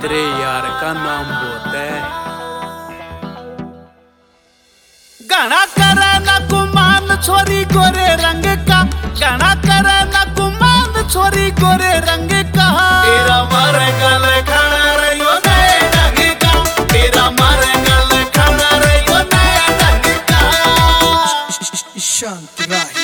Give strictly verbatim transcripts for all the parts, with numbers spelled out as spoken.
तेरे यार का नाम बहुत है। गाना करे ना गुमान छोरी गोरे रंग का, गाना करे ना गुमान छोरी गोरे रंग का। तेरा मारे गल खाना रहियो नए रंग का, तेरा मारे गल खाना रहियो नए रंग का। शांत राही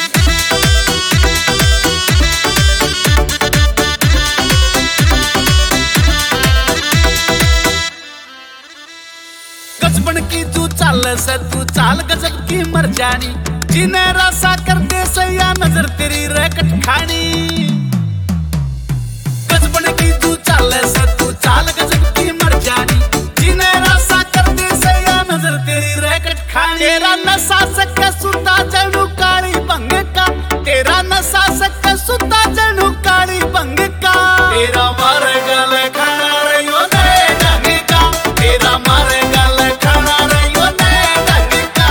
गजबन की तू चाल से तू चाल गजब की मर जानी, जिन्हें रासा करते सया नजर तेरी रैकट खानी। गजबन की तू चाल से तू चाल गजब की मर जानी, जिन्हें रासा करते सया नजर तेरी रैकट खानी। तेरा नशा सके सुता जनु काली भंग का, तेरा नशा सके सुता जनु काली भंग का। तेरा मारे गल खाना रहियो नए ढंग का, तेरा मारे गल खाना रहियो नए ढंग का।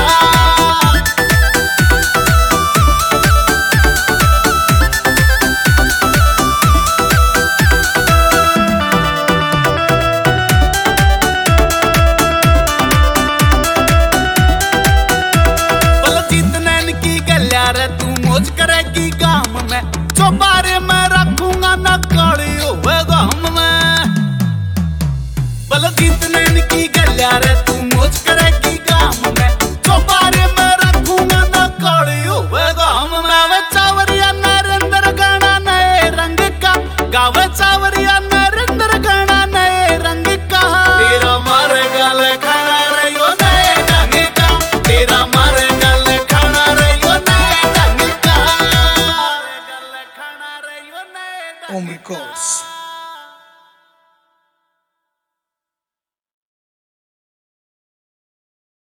तू मौज करेगी गाम में, जो बारे में रखूंगा ना काली होवे गाम में। बलजीत नैन की गलिया रे तू मौज करेगी गाम में, जो बारे में रखूंगा ना काली होवे गाम में। गावे चावरिया नरेंद्र गाना नए रंग का, गावे चावरिया नरेंद्र गाना नए रंग का। तेरा मारे गल खाना रहियो नए ढंग का, तेरा मारे गल खाना रहियो नए ढंग का। Omri Calls.